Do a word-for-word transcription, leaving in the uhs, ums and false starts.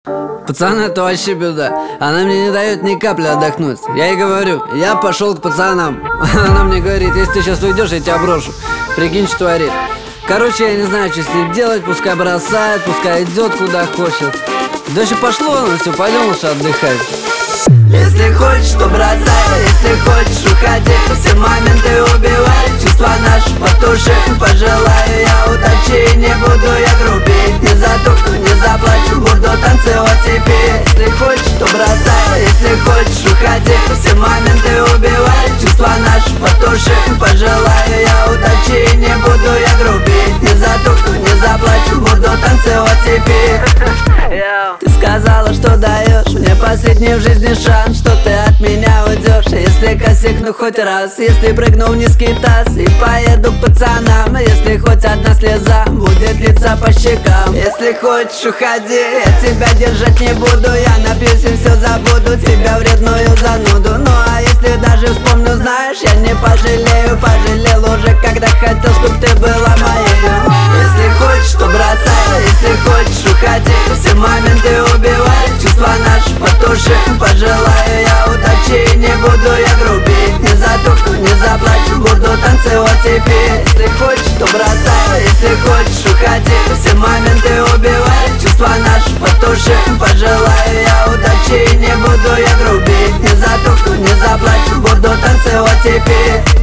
Пацаны, это вообще беда. Она мне не дает ни капли отдохнуть. Я ей говорю, я пошел к пацанам. Она мне говорит, если ты сейчас уйдешь, я тебя брошу. Прикинь, что творит. Короче, я не знаю, что с ним делать. Пускай бросает, пускай идет куда хочет. Да еще пошло, ну все, пойдем лучше отдыхать. Если хочешь, то бросай, если хочешь, уходи. Все моменты убивай, чувства наши потуши. Пожелаю я удачи, не буду я грубить. Не затухну, не заплачу, буду танцевать теперь. Если хочешь, то бросай, если хочешь, уходи. Все моменты убивай, чувства наши потуши. Пожелаю я удачи, не буду я грубить. Не затухну, не заплачу, буду танцевать теперь. Ты сказала, что даешь мне последний в жизни шанс, что ты от меня уйдешь. Если косякну хоть раз, если прыгну в низкий таз и поеду к пацанам, если хоть одна слеза будет литься по щекам. Если хочешь, уходи, я тебя держать не буду. Я напьюсь и все забуду, тебя вредную зануду. Ну а если даже вспомню, знаешь, я не пожалею. Пожалел уже, когда хотел, чтоб ты была моей. Если хочешь, то бросай, если хочешь, уходи. Все моменты убивай, чувства наши потуши. Пожелаю я удачи, не буду я грубить. Не затухну, не заплачу, буду танцевать теперь. Если хочешь, то бросай, если хочешь, уходи. Все моменты убивай, чувства наши потуши. Пожелаю я удачи, не буду я грубить. Не затухну, не заплачу, буду танцевать теперь.